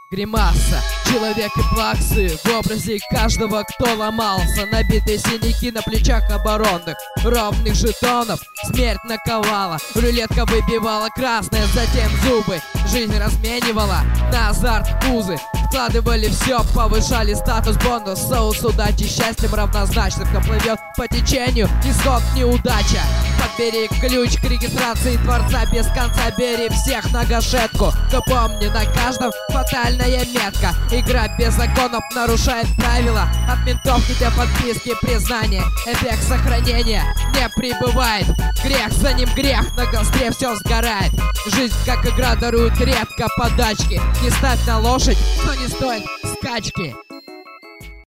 Гримаса, человек и плаксы в образе каждого, кто ломался. Набитые синяки на плечах оборонных, ровных жетонов смерть наковала. Рулетка выбивала красное, затем зубы жизнь разменивала на азарт узы. Вкладывали все, повышали статус, бонус, соус удачи. Счастьем равнозначно, кто плывет по течению, исход неудача. Подбери ключ к регистрации Творца, без конца бери всех на гашетку. Но помни, на каждом фатальная метка. Игра без законов нарушает правила. От ментовки до подписки признание. Эффект сохранения не прибывает. Грех за ним грех, на костре все сгорает. Жизнь как игра дарует редко подачки. Не ставь на лошадь, но не стоит скачки.